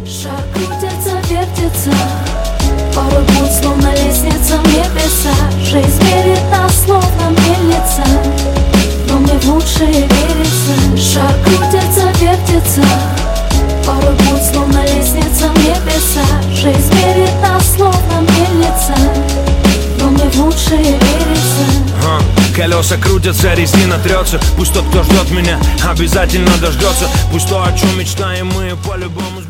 Шар крутится, вертится, порой путь словно лестница в небеса. Жизнь мерит нас словно мельница, но мне в лучшее верится. Шар крутится, вертится, порой путь словно лестница в небеса. Жизнь мерит нас словно мельница, но мне в лучшее верится. Колеса крутятся, резина трется. Пусть тот, кто ждет меня, обязательно дождется. Пусть то, о чем мечтаем мы, по-любому